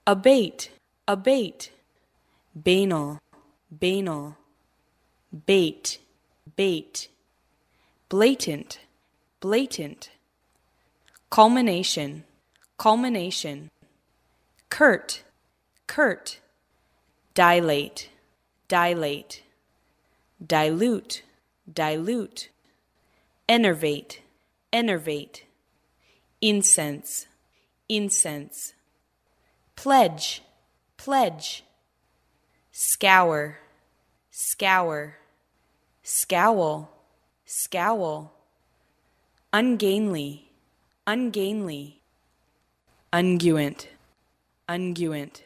abate, abate, banal, banal, bait, bait, blatant, blatant, culmination, culmination, curt, curt, dilate, dilate, dilute, dilute, enervate, enervate, incense, incense, pledge, pledge, scour, scour, scowl, scowl, ungainly, ungainly, unguent, unguent,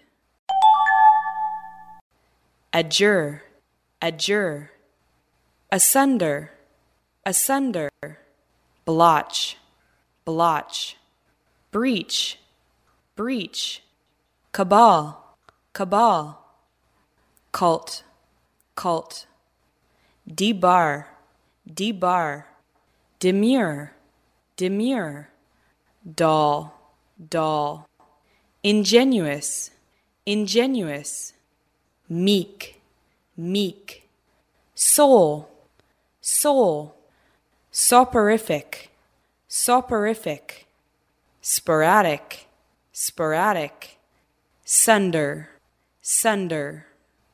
adjure, adjure, asunder, asunder, blotch, blotch, breach, breach, cabal, cabal, cult, cult, debar, debar, demure, demure, doll, doll, ingenuous, ingenuous, meek, meek, soul, soul, soporific, soporific, sporadic, sporadic, sunder, sunder,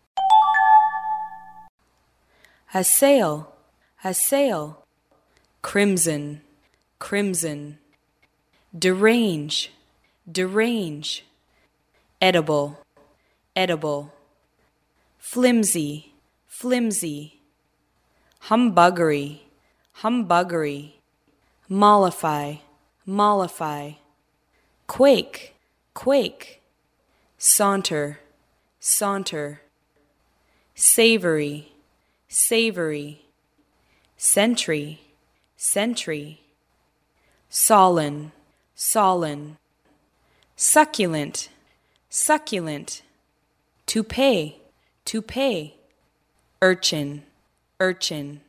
assail, assail, crimson, crimson, derange, derange, edible, edible, flimsy, flimsy, humbuggery, humbuggery, mollify, mollify, quake, quake, saunter, saunter, savory, savory, sentry, sentry, solemn, solemn, succulent, succulent, to pay, urchin, urchin,